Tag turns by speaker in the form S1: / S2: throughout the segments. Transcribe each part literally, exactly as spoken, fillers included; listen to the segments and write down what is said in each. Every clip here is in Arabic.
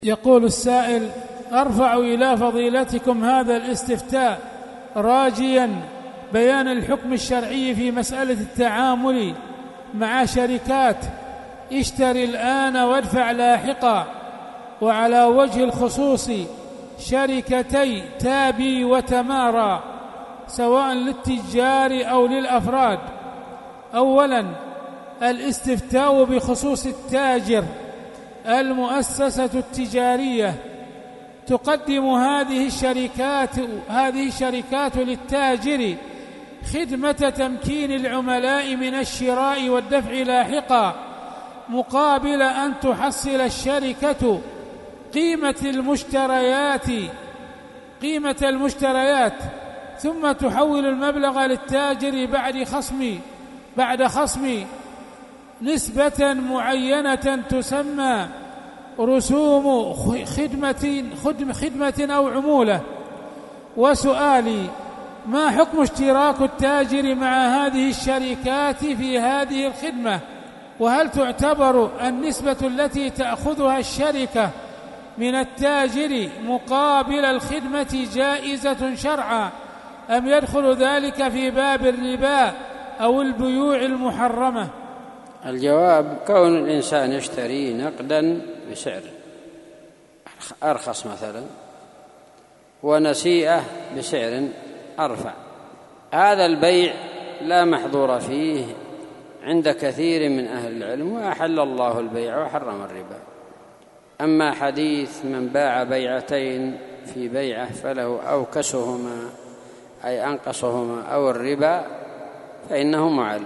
S1: يقول السائل: أرفع إلى فضيلتكم هذا الاستفتاء راجيا بيان الحكم الشرعي في مسألة التعامل مع شركات اشتري الآن وادفع لاحقا، وعلى وجه الخصوص شركتي تابي وتمارى سواء للتجار أو للأفراد. أولا، الاستفتاء بخصوص التاجر. المؤسسة التجارية تقدم هذه الشركات هذه الشركات للتاجر خدمة تمكين العملاء من الشراء والدفع لاحقا، مقابل أن تحصل الشركة قيمة المشتريات قيمة المشتريات ثم تحول المبلغ للتاجر بعد خصم بعد خصم نسبة معينة تسمى رسوم خدمة خدمة أو عمولة. وسؤالي: ما حكم اشتراك التاجر مع هذه الشركات في هذه الخدمة؟ وهل تعتبر النسبة التي تأخذها الشركة من التاجر مقابل الخدمة جائزة شرعا، أم يدخل ذلك في باب الربا أو البيوع المحرمة؟
S2: الجواب: كون الإنسان يشتري نقدا بسعر أرخص مثلا ونسيئة بسعر أرفع، هذا البيع لا محظور فيه عند كثير من أهل العلم، وأحل الله البيع وحرم الربا. أما حديث من باع بيعتين في بيعة فله أوكسهما أي أنقصهما أو الربا فإنه معل.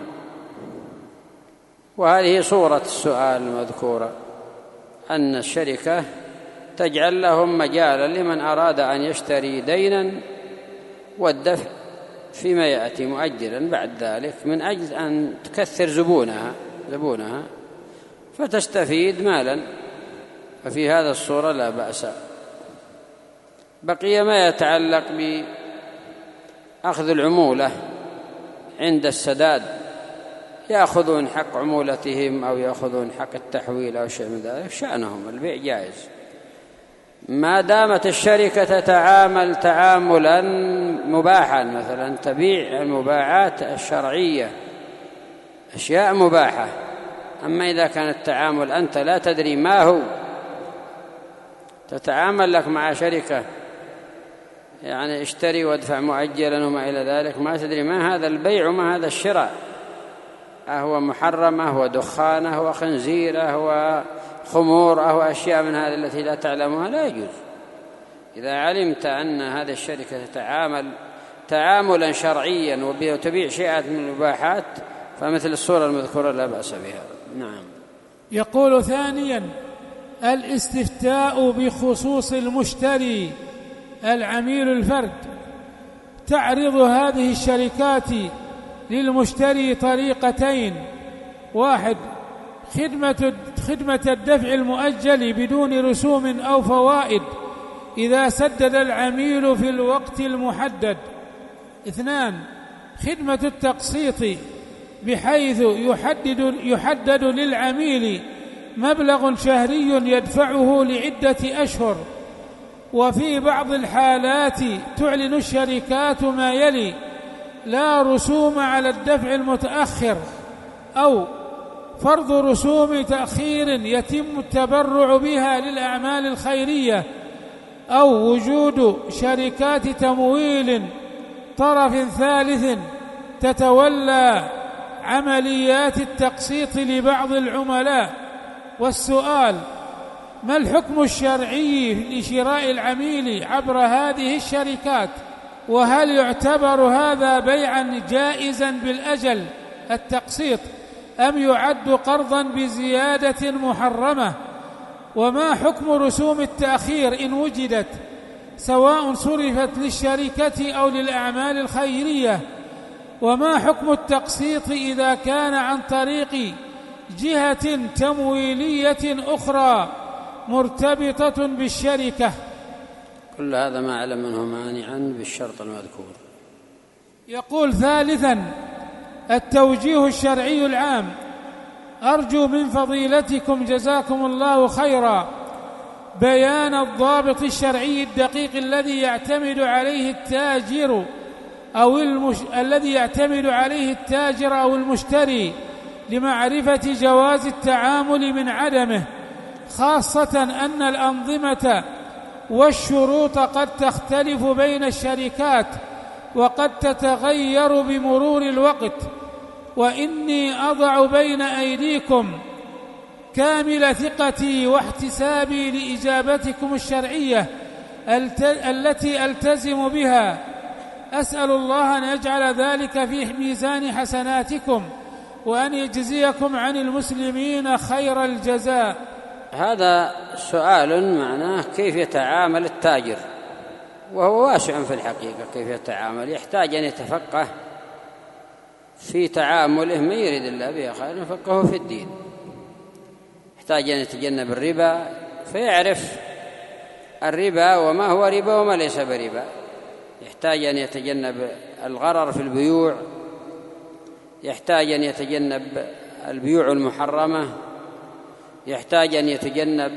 S2: وهذه صورة السؤال المذكورة، أن الشركة تجعل لهم مجالا لمن أراد أن يشتري دينا والدفع فيما يأتي مؤجلا بعد ذلك، من أجل أن تكثر زبونها زبونها فتستفيد مالا، ففي هذا الصورة لا بأس. بقي ما يتعلق بأخذ العمولة عند السداد، يأخذون حق عمولتهم أو يأخذون حق التحويل أو شيء من ذلك، شأنهم، البيع جائز ما دامت الشركة تتعامل تعاملا مباحا، مثلا تبيع المباعات الشرعية أشياء مباحة. أما إذا كان التعامل أنت لا تدري ما هو، تتعامل لك مع شركة يعني اشتري وادفع مؤجلا وما إلى ذلك، ما تدري ما هذا البيع وما هذا الشراء، أهو محرم، أهو دخان، أهو خنزير، أهو خمور، أهو أشياء من هذه التي لا تعلمها، لا يجوز. إذا علمت أن هذه الشركة تتعامل تعاملا شرعيا وتبيع شيئا من المباحات فمثل الصورة المذكورة لا بأس بها. نعم.
S1: يقول ثانيا: الاستفتاء بخصوص المشتري العميل الفرد. تعرض هذه الشركات للمشتري طريقتين: واحد، خدمة خدمة الدفع المؤجل بدون رسوم أو فوائد إذا سدد العميل في الوقت المحدد. اثنان، خدمة التقسيط بحيث يحدد, يحدد للعميل مبلغ شهري يدفعه لعدة أشهر. وفي بعض الحالات تعلن الشركات ما يلي: لا رسوم على الدفع المتأخر، أو فرض رسوم تأخير يتم التبرع بها للأعمال الخيرية، أو وجود شركات تمويل طرف ثالث تتولى عمليات التقسيط لبعض العملاء. والسؤال: ما الحكم الشرعي لشراء العميل عبر هذه الشركات؟ وهل يعتبر هذا بيعا جائزا بالأجل التقسيط، أم يعد قرضا بزيادة محرمة؟ وما حكم رسوم التأخير إن وجدت، سواء صرفت للشركة أو للأعمال الخيرية؟ وما حكم التقسيط إذا كان عن طريق جهة تمويلية أخرى مرتبطة بالشركة؟
S2: كل هذا ما علم منه مانعا بالشرط المذكور.
S1: يقول ثالثا: التوجيه الشرعي العام. أرجو من فضيلتكم جزاكم الله خيرا بيان الضابط الشرعي الدقيق الذي يعتمد عليه التاجر أو المش... الذي يعتمد عليه التاجر أو المشتري لمعرفة جواز التعامل من عدمه، خاصة أن الأنظمة والشروط قد تختلف بين الشركات وقد تتغير بمرور الوقت. وإني أضع بين أيديكم كامل ثقتي واحتسابي لإجابتكم الشرعية التي ألتزم بها. أسأل الله أن يجعل ذلك في ميزان حسناتكم وأن يجزيكم عن المسلمين خير الجزاء.
S2: هذا سؤال معناه كيف يتعامل التاجر، وهو واسع في الحقيقة. كيف يتعامل؟ يحتاج أن يتفقه في تعامله، من يريد الله به خير يفقهه في الدين. يحتاج أن يتجنب الربا فيعرف الربا وما هو ربا وما ليس بربا. يحتاج أن يتجنب الغرر في البيوع، يحتاج أن يتجنب البيوع المحرمة، يحتاج أن يتجنب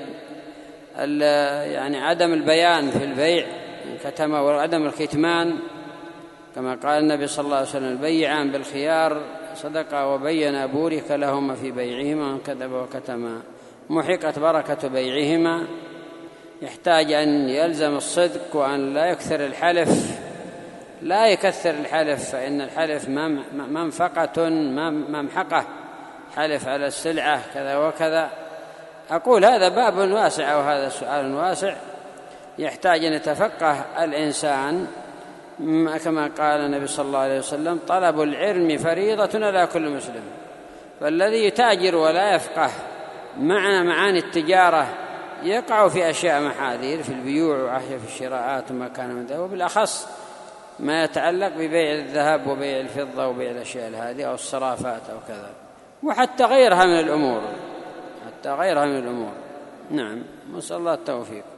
S2: يعني عدم البيان في البيع كتم وعدم الكتمان، كما قال النبي صلى الله عليه وسلم: البيعان بالخيار صدقا وبين بورك لهما في بيعهما ومن كذب وكتم محقت بركة بيعهما. يحتاج أن يلزم الصدق وأن لا يكثر الحلف، لا يكثر الحلف، فإن الحلف منفقة ممحقة، حلف على السلعة كذا وكذا. أقول هذا باب واسع وهذا سؤال واسع، يحتاج أن يتفقه الإنسان كما قال النبي صلى الله عليه وسلم: طلب العلم فريضة على كل مسلم. فالذي يتاجر ولا يفقه معنى معاني التجارة يقع في أشياء محاذير في البيوع وأحياء في الشراءات وما كان من ذلك، وبالأخص ما يتعلق ببيع الذهب وبيع الفضة وبيع الأشياء هذه أو الصرافات أو كذا، وحتى غيرها من الأمور، حتى غيرها من الأمور. نعم، نسأل الله التوفيق.